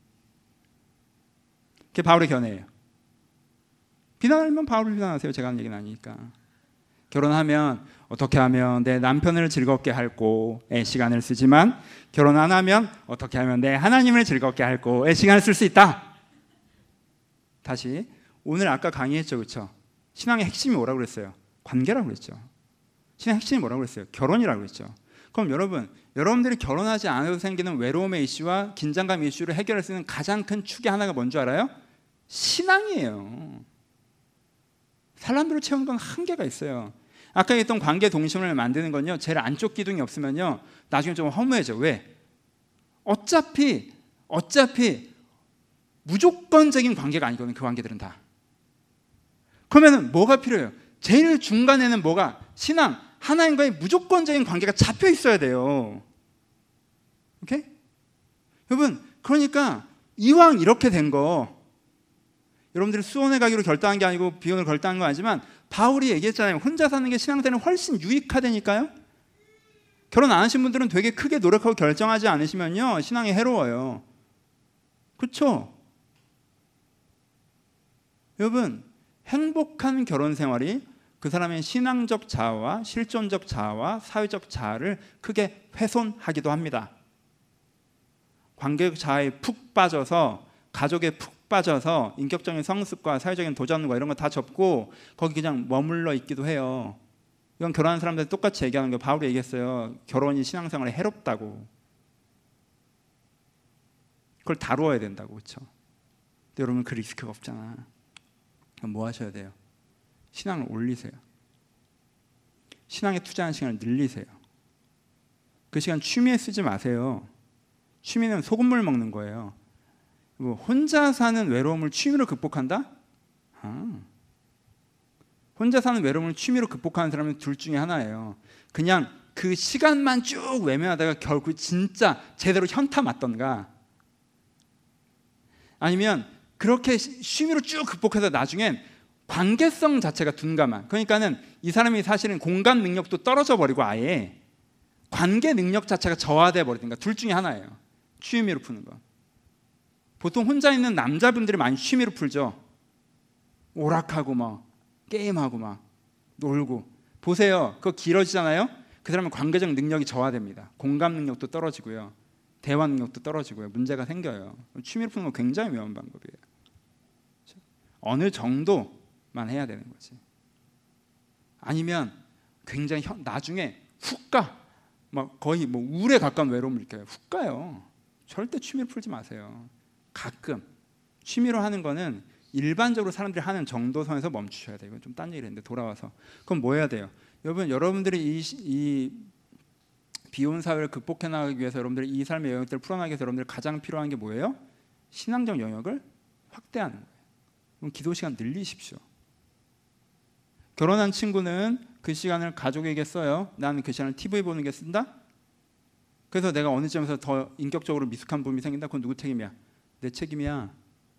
A: 그게 바울의 견해예요. 비난하면 바울을 비난하세요. 제가 하는 얘기는 아니니까. 결혼하면 어떻게 하면 내 남편을 즐겁게 할고의 시간을 쓰지만 결혼 안 하면 어떻게 하면 내 하나님을 즐겁게 할고의 시간을 쓸 수 있다. 다시 오늘 아까 강의했죠, 그렇죠? 신앙의 핵심이 뭐라고 그랬어요? 관계라고 그랬죠. 신앙의 핵심이 뭐라고 그랬어요? 결혼이라고 그랬죠. 그럼 여러분, 여러분들이 결혼하지 않아도 생기는 외로움의 이슈와 긴장감 이슈를 해결할 수 있는 가장 큰 축의 하나가 뭔지 알아요? 신앙이에요. 사람들을 채우는 건 한계가 있어요. 아까 했던 관계 동심을 만드는 건요, 제일 안쪽 기둥이 없으면요 나중에 좀 허무해져. 왜? 어차피 어차피 무조건적인 관계가 아니거든요. 그 관계들은 다. 그러면 뭐가 필요해요? 제일 중간에는 뭐가? 신앙, 하나님과의 무조건적인 관계가 잡혀 있어야 돼요. 오케이? 여러분, 그러니까 이왕 이렇게 된 거, 여러분들이 수원에 가기로 결단한 게 아니고 비혼을 결단한 건 아니지만 바울이 얘기했잖아요. 혼자 사는 게 신앙생활은 훨씬 유익하다니까요. 결혼 안 하신 분들은 되게 크게 노력하고 결정하지 않으시면요 신앙이 해로워요. 그렇죠? 여러분, 행복한 결혼 생활이 그 사람의 신앙적 자아와 실존적 자아와 사회적 자아를 크게 훼손하기도 합니다. 관계적 자아에 푹 빠져서, 가족에 푹 빠져서 인격적인 성숙과 사회적인 도전과 이런 거 다 접고 거기 그냥 머물러 있기도 해요. 이건 결혼한 사람들 똑같이 얘기하는 거예요. 바울이 얘기했어요. 결혼이 신앙생활에 해롭다고. 그걸 다루어야 된다고. 그렇죠? 근데 여러분, 그 리스크가 없잖아. 그럼 뭐 하셔야 돼요? 신앙을 올리세요. 신앙에 투자하는 시간을 늘리세요. 그 시간 취미에 쓰지 마세요. 취미는 소금물 먹는 거예요. 혼자 사는 외로움을 취미로 극복한다? 아. 혼자 사는 외로움을 취미로 극복하는 사람은 둘 중에 하나예요. 그냥 그 시간만 쭉 외면하다가 결국 진짜 제대로 현타 맞던가, 아니면 그렇게 취미로 쭉 극복해서 나중엔 관계성 자체가 둔감한, 그러니까는 이 사람이 사실은 공감 능력도 떨어져 버리고 아예 관계 능력 자체가 저하돼 버리든가, 둘 중에 하나예요. 취미로 푸는 거. 보통 혼자 있는 남자분들이 많이 취미로 풀죠. 오락하고 막 게임하고 막 놀고. 보세요, 그거 길어지잖아요. 그 사람은 관계적 능력이 저하됩니다. 공감 능력도 떨어지고요, 대화 능력도 떨어지고요, 문제가 생겨요. 취미로 푸는 건 굉장히 위험한 방법이에요. 어느 정도만 해야 되는 거지. 아니면 굉장히 현, 나중에 훅 가. 막 거의 뭐 우울에 가까운 외로움을 느껴요. 훅 가요. 절대 취미로 풀지 마세요. 가끔 취미로 하는 거는 일반적으로 사람들이 하는 정도 선에서 멈추셔야 돼요. 이건 좀 딴 얘기를 했는데 돌아와서, 그럼 뭐 해야 돼요? 여러분, 여러분들이 이, 이 비혼 사회를 극복해 나가기 위해서, 여러분들이 이 삶의 영역들을 풀어나가기 위해서 여러분들이 가장 필요한 게 뭐예요? 신앙적 영역을 확대하는 거예요. 그럼 기도 시간 늘리십시오. 결혼한 친구는 그 시간을 가족에게 써요. 나는 그 시간을 티비 보는 게 쓴다. 그래서 내가 어느 점에서 더 인격적으로 미숙한 부분이 생긴다. 그건 누구 책임이야? 내 책임이야.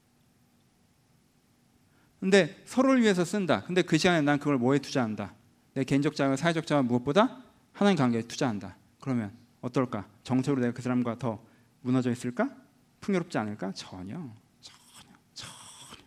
A: 근데 서로를 위해서 쓴다. 근데 그 시간에 난 그걸 뭐에 투자한다? 내 개인적 자아, 사회적 자아, 무엇보다 하나님 관계에 투자한다. 그러면 어떨까? 정적으로 내가 그 사람과 더 무너져 있을까? 풍요롭지 않을까? 전혀, 전혀, 전혀.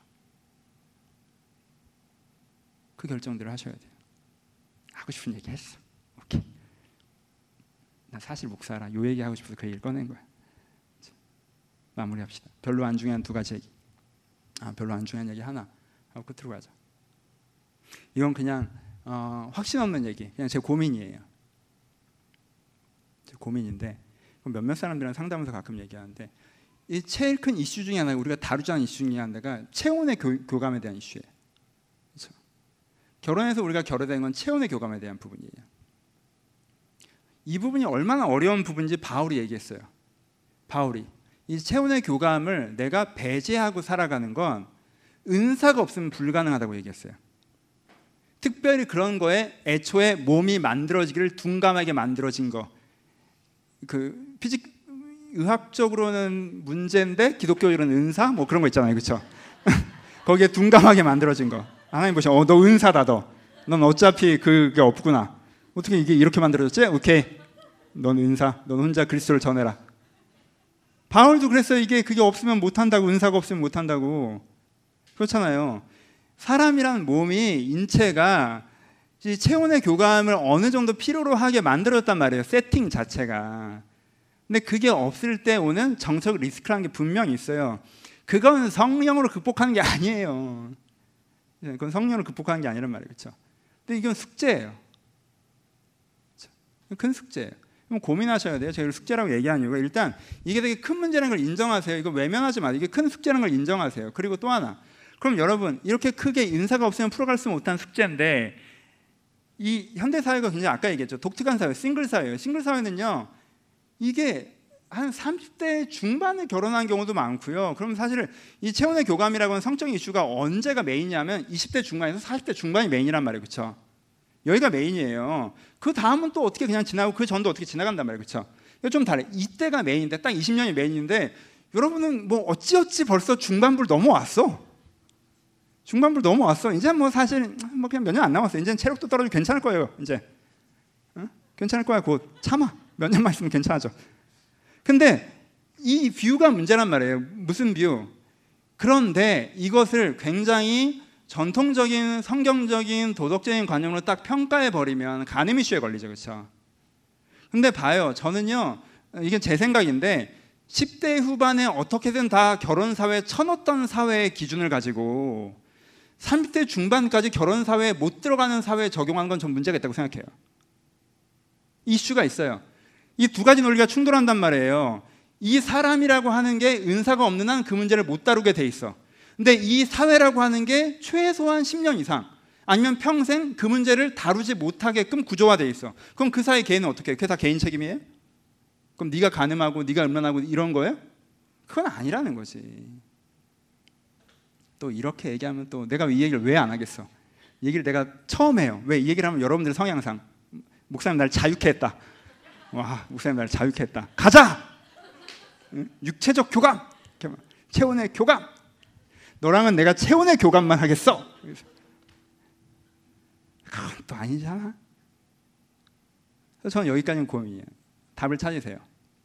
A: 그 결정들을 하셔야 돼요. 하고 싶은 얘기 했어. 오케이. 나 사실 목사라. 요 얘기 하고 싶어서 그 얘기를 꺼낸 거야. 마무리합시다. 별로 안 중요한 두 가지 얘기. 아, 별로 안 중요한 얘기 하나 하고 끝으로 가자. 이건 그냥 어, 확신 없는 얘기, 그냥 제 고민이에요. 제 고민인데 몇몇 사람들은 상담에서 가끔 얘기하는데, 이 제일 큰 이슈 중에 하나가, 우리가 다루지 않은 이슈 중에 하나가 체혼의 교, 교감에 대한 이슈예요. 그렇죠? 결혼해서 우리가 결여되는 건 체혼의 교감에 대한 부분이에요. 이 부분이 얼마나 어려운 부분인지 바울이 얘기했어요. 바울이 이 체혼의 교감을 내가 배제하고 살아가는 건 은사가 없으면 불가능하다고 얘기했어요. 특별히 그런 거에 애초에 몸이 만들어지기를 둔감하게 만들어진 거, 그 피직 의학적으로는 문제인데 기독교적으로는 은사, 뭐 그런 거 있잖아요, 그렇죠? 거기에 둔감하게 만들어진 거. 하나님 보시면 어, 너 은사다, 너 넌 어차피 그게 없구나. 어떻게 이게 이렇게 만들어졌지? 오케이. 넌 은사, 넌 혼자 그리스도를 전해라. 바울도 그랬어요. 이게 그게 없으면 못한다고, 은사가 없으면 못한다고. 그렇잖아요. 사람이란 몸이, 인체가 이 체온의 교감을 어느 정도 필요로 하게 만들었단 말이에요. 세팅 자체가. 근데 그게 없을 때 오는 정책 리스크라는 게 분명히 있어요. 그건 성령으로 극복하는 게 아니에요. 그건 성령으로 극복하는 게 아니란 말이에요. 그렇죠? 근데 이건 숙제예요. 그렇죠? 큰 숙제예요. 그럼 고민하셔야 돼요. 제가 숙제라고 얘기한 이유가, 일단 이게 되게 큰 문제라는 걸 인정하세요. 이거 외면하지 마세요. 이게 큰 숙제라는 걸 인정하세요. 그리고 또 하나, 그럼 여러분, 이렇게 크게 인사가 없으면 풀어갈 수 못한 숙제인데, 이 현대 사회가 굉장히, 아까 얘기했죠, 독특한 사회, 싱글 사회예요. 싱글 사회는요, 이게 한 삼십 대 중반에 결혼한 경우도 많고요. 그럼 사실 이 체온의 교감이라고 하는 성적 이슈가 언제가 메인이냐면 이십 대 중반에서 사십 대 중반이 메인이란 말이에요. 그렇죠? 여기가 메인이에요. 그 다음은 또 어떻게 그냥 지나고 그 전도 어떻게 지나간단 말이에요. 그렇죠? 이거 좀 다르. 이때가 메인인데, 딱 이십 년이 메인인데, 여러분은 뭐 어찌어찌 벌써 중반부를 넘어왔어. 중반부를 넘어왔어. 이제 뭐 사실 뭐 그냥 몇 년 안 남았어. 이제는 체력도 떨어지고 괜찮을 거예요. 이제 어? 괜찮을 거야. 곧 참아. 몇 년만 있으면 괜찮아져. 근데 이 뷰가 문제란 말이에요. 무슨 뷰? 그런데 이것을 굉장히 전통적인 성경적인 도덕적인 관념으로 딱 평가해 버리면 간음 이슈에 걸리죠. 그렇죠? 근데 봐요. 저는요, 이게 제 생각인데, 십 대 후반에 어떻게든 다 결혼 사회에 쳐넣었던 사회의 기준을 가지고 삼십 대 중반까지 결혼 사회에 못 들어가는 사회에 적용하는 건 전 문제가 있다고 생각해요. 이슈가 있어요. 이 두 가지 논리가 충돌한단 말이에요. 이 사람이라고 하는 게 은사가 없는 한 그 문제를 못 다루게 돼 있어. 근데 이 사회라고 하는 게 최소한 십 년 이상 아니면 평생 그 문제를 다루지 못하게끔 구조화돼 있어. 그럼 그 사회 개인은 어떻게 해요? 그게 다 개인 책임이에요? 그럼 네가 간음하고 네가 음란하고 이런 거예요? 그건 아니라는 거지. 또 이렇게 얘기하면 또 내가 이 얘기를 왜 안 하겠어? 이 얘기를 내가 처음 해요. 왜 이 얘기를 하면 여러분들 성향상, 목사님 날 자유케 했다. 와, 목사님 날 자유케 했다. 가자! 응? 육체적 교감, 체온의 교감. 너랑은 내가 체온의 교감만 하겠어. 그건 또 아니잖아. 그래서 저는 여기까지는 고민이에요. 답을 찾으세요.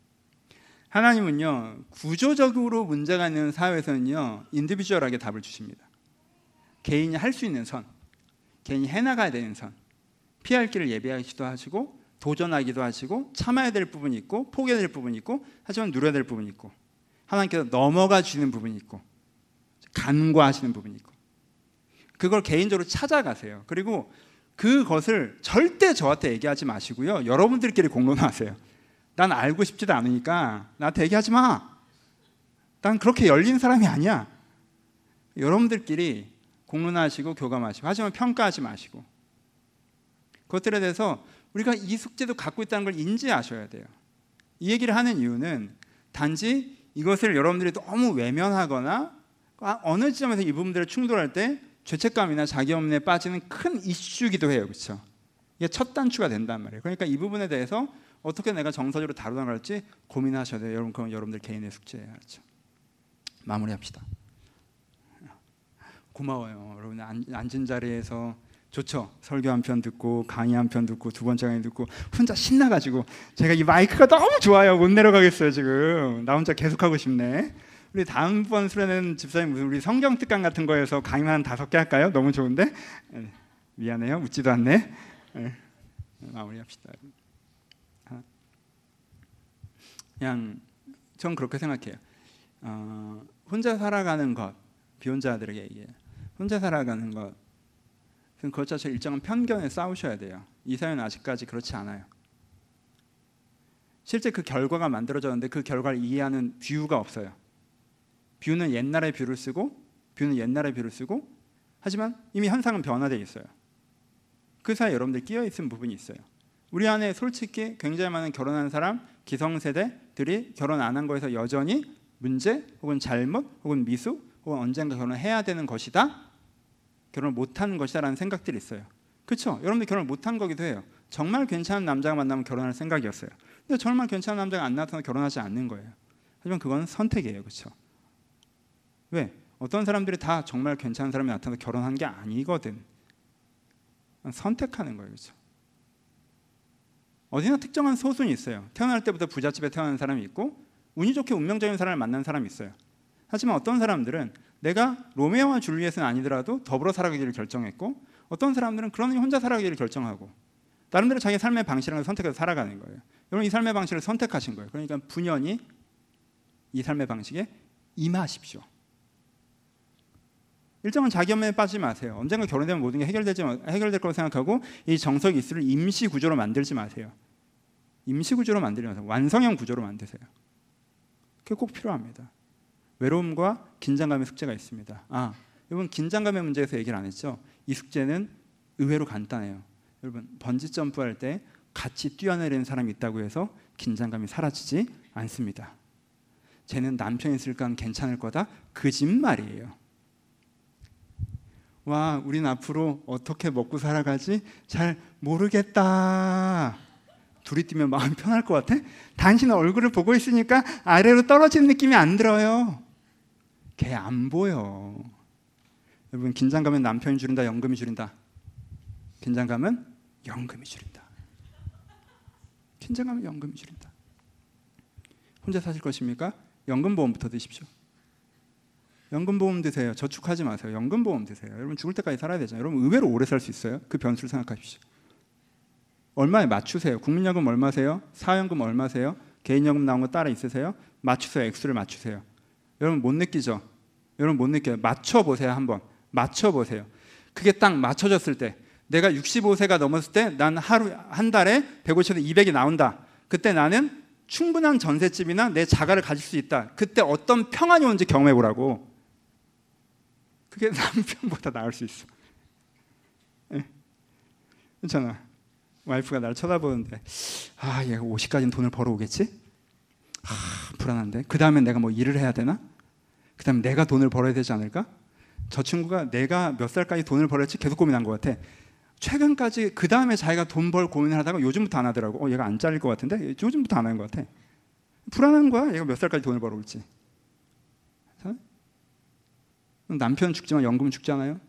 A: 하나님은요, 구조적으로 문제가 있는 사회에서는요, 인디비주얼하게 답을 주십니다. 개인이 할 수 있는 선, 개인이 해나가야 되는 선, 피할 길을 예비하기도 하시고 도전하기도 하시고 참아야 될 부분이 있고 포기해야 될 부분이 있고 하지만 누려야 될 부분이 있고 하나님께서 넘어가 주시는 부분이 있고 간과하시는 부분이 있고 그걸 개인적으로 찾아가세요. 그리고 그것을 절대 저한테 얘기하지 마시고요. 여러분들끼리 공론하세요. 난 알고 싶지도 않으니까 나한테 얘기하지 마. 난 그렇게 열린 사람이 아니야. 여러분들끼리 공론하시고 교감하시고 하지만 평가하지 마시고 그것들에 대해서 우리가 이 숙제도 갖고 있다는 걸 인지하셔야 돼요. 이 얘기를 하는 이유는 단지 이것을 여러분들이 너무 외면하거나 어느 지점에서 이 부분들을 충돌할 때 죄책감이나 자기염려에 빠지는 큰 이슈이기도 해요. 그렇죠? 이게 첫 단추가 된단 말이에요. 그러니까 이 부분에 대해서 어떻게 내가 정서적으로 다루나 할지 고민하셔야 돼요. 여러분, 그건 여러분들 개인의 숙제예요. 그렇죠? 마무리합시다. 고마워요. 여러분 앉은 자리에서 좋죠. 설교 한 편 듣고 강의 한 편 듣고 두 번째 강의 듣고 혼자 신나가지고 제가 이 마이크가 너무 좋아요. 못 내려가겠어요 지금. 나 혼자 계속하고 싶네. 우리 다음번 수련회는 집사님 무슨 우리 성경 특강 같은 거에서 강의만 한 다섯 개 할까요? 너무 좋은데. 미안해요. 웃지도 않네. 마무리합시다. 그냥 전 그렇게 생각해요. 어, 혼자 살아가는 것, 비혼자들에게 얘기해요. 혼자 살아가는 것, 그것 자체 일정한 편견에 싸우셔야 돼요. 이 사회는 아직까지 그렇지 않아요. 실제 그 결과가 만들어졌는데 그 결과를 이해하는 뷰가 없어요. 뷰는 옛날의 뷰를 쓰고 뷰는 옛날의 뷰를 쓰고 하지만 이미 현상은 변화되어 있어요. 그 사이에 여러분들 끼어 있는 부분이 있어요. 우리 안에 솔직히 굉장히 많은 결혼한 사람, 기성세대들이 결혼 안 한 거에서 여전히 문제 혹은 잘못 혹은 미수 혹은 언젠가 결혼해야 되는 것이다. 결혼을 못하는 것이다라는 생각들이 있어요. 그렇죠? 여러분들 결혼을 못한 거기도 해요. 정말 괜찮은 남자가 만나면 결혼할 생각이었어요. 근데 정말 괜찮은 남자가 안 나타나서 결혼하지 않는 거예요. 하지만 그건 선택이에요. 그렇죠? 왜? 어떤 사람들이 다 정말 괜찮은 사람이 나타나서 결혼한 게 아니거든. 선택하는 거예요. 그렇죠? 어디나 특정한 소순이 있어요. 태어날 때부터 부잣집에 태어난 사람이 있고 운이 좋게 운명적인 사람을 만난 사람이 있어요. 하지만 어떤 사람들은 내가 로메오와 줄리엣은 아니더라도 더불어 살아가기를 결정했고, 어떤 사람들은 그러니 혼자 살아가기를 결정하고 나름대로 자기 삶의 방식을 선택해서 살아가는 거예요. 여러분 이 삶의 방식을 선택하신 거예요. 그러니까 분연히 이 삶의 방식에 임하십시오. 일정한 자기연매에 빠지지 마세요. 언젠가 결혼되면 모든 게 해결되지, 해결될 거라고 생각하고 이 정석 이수를 임시 구조로 만들지 마세요. 임시 구조로 만들지 마세요. 완성형 구조로 만드세요. 그게 꼭 필요합니다. 외로움과 긴장감의 숙제가 있습니다. 아, 여러분 긴장감의 문제에서 얘기를 안 했죠. 이 숙제는 의외로 간단해요. 여러분 번지 점프할 때 같이 뛰어내리는 사람이 있다고 해서 긴장감이 사라지지 않습니다. 쟤는 남편 있을까 괜찮을 거다. 거짓말이에요. 와, 우린 앞으로 어떻게 먹고 살아가지? 잘 모르겠다. 둘이 뛰면 마음이 편할 것 같아? 당신 얼굴을 보고 있으니까 아래로 떨어지는 느낌이 안 들어요. 걔 안 보여. 여러분 긴장감은 남편이 줄인다, 연금이 줄인다? 긴장감은 연금이 줄인다. 긴장감은 연금이 줄인다. 혼자 사실 것입니까? 연금보험부터 드십시오. 연금보험 드세요. 저축하지 마세요. 연금보험 드세요. 여러분 죽을 때까지 살아야 되잖아요. 여러분 의외로 오래 살 수 있어요. 그 변수를 생각하십시오. 얼마에 맞추세요. 국민연금 얼마세요? 사연금 얼마세요? 개인연금 나온 거 따라 있으세요? 맞추세요. 액수를 맞추세요. 여러분 못 느끼죠? 여러분 못 느껴요. 맞춰보세요. 한번 맞춰보세요. 그게 딱 맞춰졌을 때 내가 육십오 세가 넘었을 때 난 하루 한 달에 백오십에서 이백이 나온다. 그때 나는 충분한 전셋집이나 내 자가를 가질 수 있다. 그때 어떤 평안이 오는지 경험해보라고. 그게 남편보다 나을 수 있어. 네. 괜찮아. 와이프가 날 쳐다보는데 아, 얘가 오십까지는 돈을 벌어오겠지? 아, 불안한데. 그 다음에 내가 뭐 일을 해야 되나? 그 다음에 내가 돈을 벌어야 되지 않을까? 저 친구가 내가 몇 살까지 돈을 벌었지 계속 고민한 것 같아. 최근까지 그 다음에 자기가 돈 벌 고민을 하다가 요즘부터 안 하더라고. 어, 얘가 안 잘릴 것 같은데? 요즘부터 안 하는 것 같아. 불안한 거야. 얘가 몇 살까지 돈을 벌어올지. 남편은 죽지만 연금은 죽지 않아요?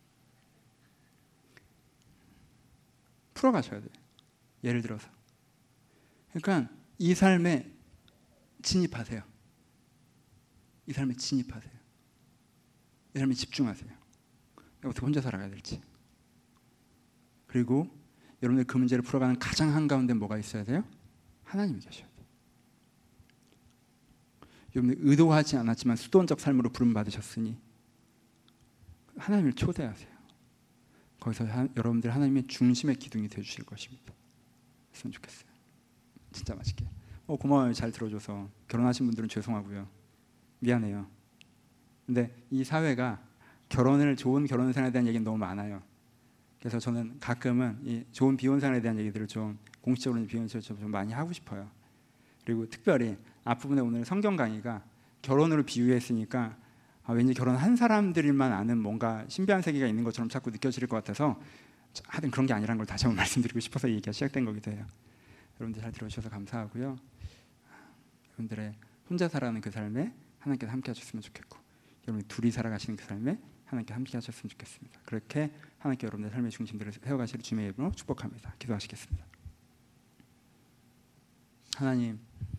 A: 풀어가셔야 돼요. 예를 들어서. 그러니까 이 삶에 진입하세요. 이 삶에 진입하세요. 이 삶에 집중하세요. 어떻게 혼자 살아가야 될지. 그리고 여러분들 그 문제를 풀어가는 가장 한가운데 뭐가 있어야 돼요? 하나님이 계셔야 돼요. 여러분들 의도하지 않았지만 수도원적 삶으로 부름받으셨으니 하나님을 초대하세요. 거기서 하, 여러분들 하나님의 중심의 기둥이 되어주실 것입니다. 했으면 좋겠어요. 진짜 맛있게. 어, 고마워요. 잘 들어줘서. 결혼하신 분들은 죄송하고요. 미안해요. 근데 이 사회가 결혼을 좋은 결혼 생활에 대한 얘기는 너무 많아요. 그래서 저는 가끔은 이 좋은 비혼 생활에 대한 얘기들을 좀 공식적으로 비혼식으로 좀 많이 하고 싶어요. 그리고 특별히 앞부분에 오늘 성경 강의가 결혼으로 비유했으니까 아, 왠지 결혼한 사람들만 아는 뭔가 신비한 세계가 있는 것처럼 자꾸 느껴질 것 같아서 하여튼 그런 게 아니라는 걸 다시 한번 말씀드리고 싶어서 이 얘기가 시작된 거기도 해요. 여러분들 잘 들어주셔서 감사하고요. 여러분들의 혼자 살아가는 그 삶에 하나님께서 함께 하셨으면 좋겠고 여러분이 둘이 살아가시는 그 삶에 하나님께 함께 하셨으면 좋겠습니다. 그렇게 하나님께 여러분의 삶의 중심들을 세워가시를 주님의 이름으로 축복합니다. 기도하시겠습니다. 하나님,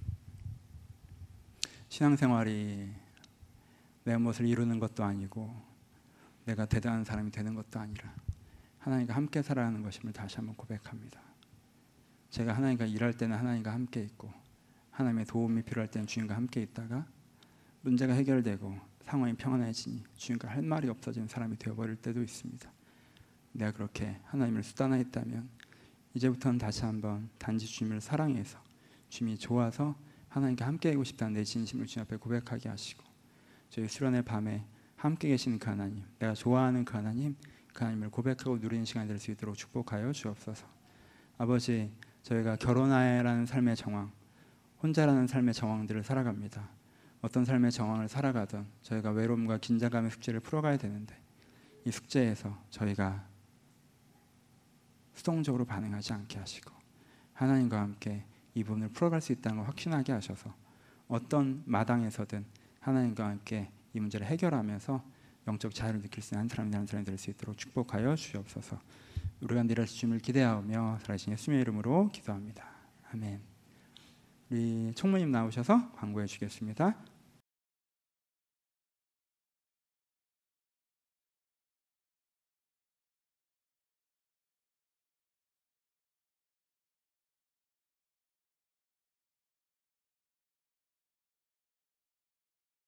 A: 신앙생활이 내 무엇을 이루는 것도 아니고 내가 대단한 사람이 되는 것도 아니라 하나님과 함께 살아가는 것임을 다시 한번 고백합니다. 제가 하나님과 일할 때는 하나님과 함께 있고 하나님의 도움이 필요할 때는 주님과 함께 있다가 문제가 해결되고 상황이 평안해지니 주님과 할 말이 없어지는 사람이 되어버릴 때도 있습니다. 내가 그렇게 하나님을 수단화했다면 이제부터는 다시 한번 단지 주님을 사랑해서 주님이 좋아서 하나님과 함께하고 싶다는 내 진심을 주님 앞에 고백하게 하시고 저희 수련의 밤에 함께 계시는 그 하나님, 내가 좋아하는 그 하나님, 그 하나님을 고백하고 누리는 시간이 될 수 있도록 축복하여 주옵소서. 아버지, 저희가 결혼하라는 삶의 정황, 혼자라는 삶의 정황들을 살아갑니다. 어떤 삶의 정황을 살아가든 저희가 외로움과 긴장감의 숙제를 풀어가야 되는데 이 숙제에서 저희가 수동적으로 반응하지 않게 하시고 하나님과 함께 이 부분을 풀어갈 수 있다는 걸 확신하게 하셔서 어떤 마당에서든 하나님과 함께 이 문제를 해결하면서 영적 자유를 느낄 수 있는 한 사람이 한 사람이 될 수 있도록 축복하여 주옵소서. 우리가 내려주실 주님을 기대하며 살아계신 예수님의 이름으로 기도합니다. 아멘. 우리 총무님 나오셔서 광고해 주겠습니다.